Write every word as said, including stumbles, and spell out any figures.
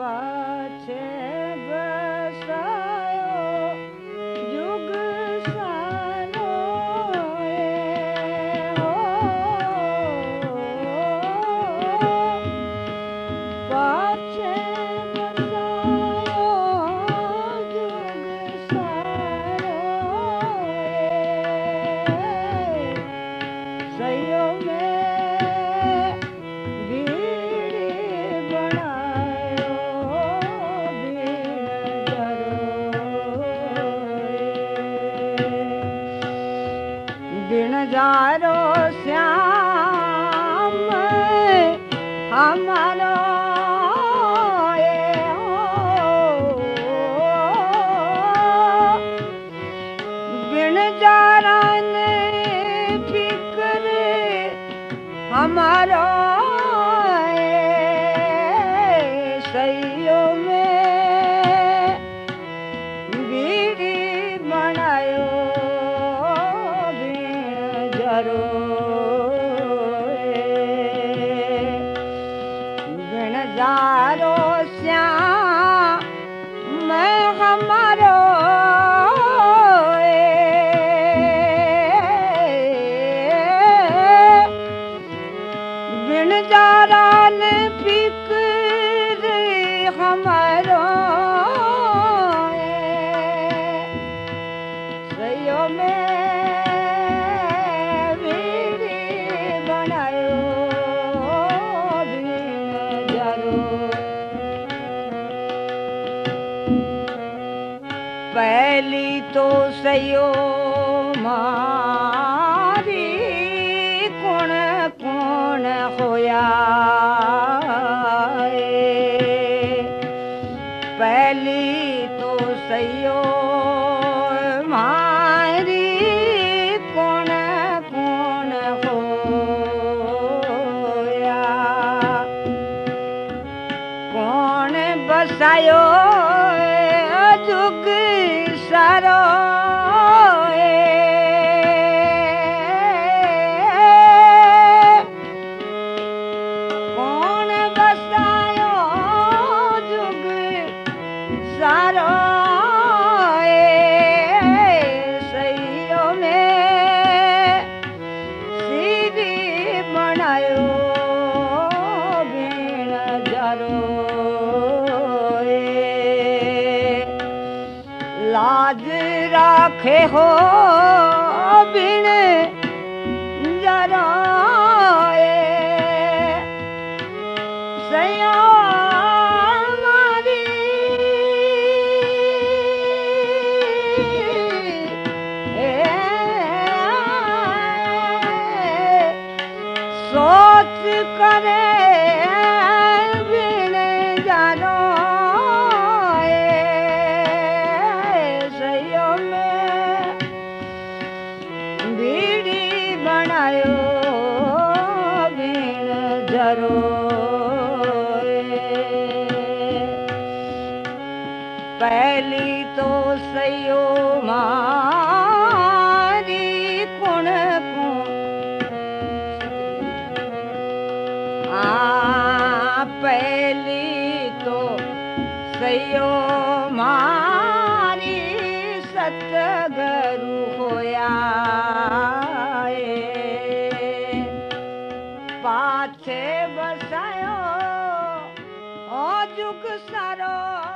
पाछे बसायो जुग सारो हो पाछे बसायो जुग सारो सयो में बिनजारो श्याम हमारो ये हो बिनजारा ने फिक्र हमारो सैयो में बीड़ी बनायो बिनजारो श्याम मैं हमारो बिनजारा ने फिक्र हमारो सयो में पहली तो सयो मारी कौन कौन होया पहली तो सयो मारी कौन कौन होया कौन बसायो जुग सारो कौन बसायो जुग सारो सैयो में सीधी बनायो बिन जरो लाज राखे हो बिन जरा सया मारी सोच करे बिन जानो बीड़ी बनायो बिन जरो पहली तो सयो मारी कुण आ पहली तो सयो मारी सतगुरु होया पाछे बसायो ओ जुग सारो।